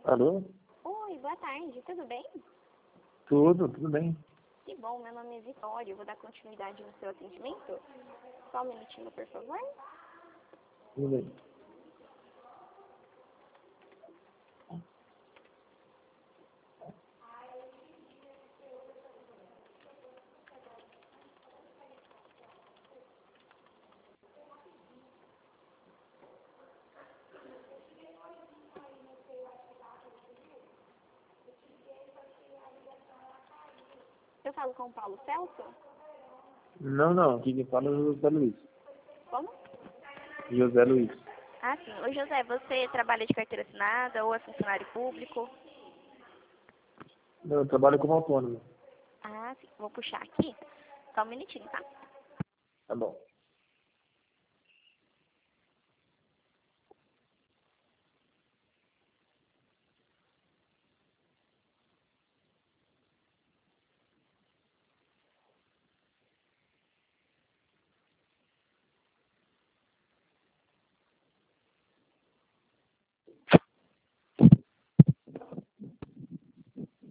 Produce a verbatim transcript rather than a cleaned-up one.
Alô? Oi, boa tarde, tudo bem? Tudo, tudo bem. Que bom, meu nome é Vitória, eu vou dar continuidade no seu atendimento. Só um minutinho, por favor. Tudo bem. Eu falo com o Paulo Celso? Não, não, aqui quem fala é o José Luiz. Como? José Luiz. Ah, sim. Oi, José, você trabalha de carteira assinada ou é funcionário público? Eu trabalho como autônomo. Ah, sim. Vou puxar aqui. Só um minutinho, tá? Tá bom.